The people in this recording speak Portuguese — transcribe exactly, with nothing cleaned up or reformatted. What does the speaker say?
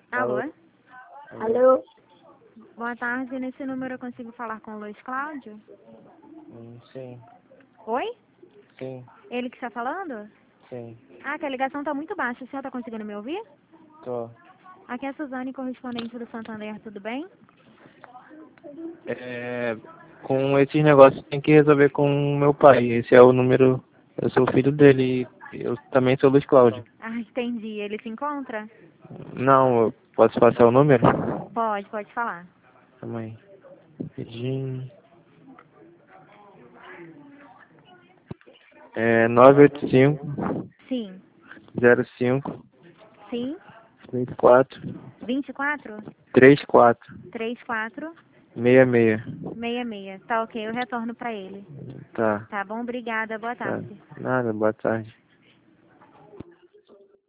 Alô? Alô? Alô? Boa tarde, nesse número eu consigo falar com o Luiz Cláudio? Hum, sim, Oi? sim, Ele que está falando? sim, Ah, que a ligação está muito baixa, o senhor está conseguindo me ouvir? tô. Aqui é a Suzane, correspondente do Santander, tudo bem? É, com esses negócios tem que resolver com o meu pai. Esse é o número, eu sou o filho dele e eu também sou Luiz Cláudio. Ah, entendi. Ele se encontra? Não, eu posso passar o número? Pode, pode falar. Calma aí. Rapidinho. É nove oito cinco, Sim. zero cinco, Sim? três quatro, vinte e quatro? três quatro, trinta e quatro? seis seis. sessenta e seis. Tá ok, eu retorno para ele. Tá, Tá bom? Obrigada. Boa tá. tarde. Nada, boa tarde.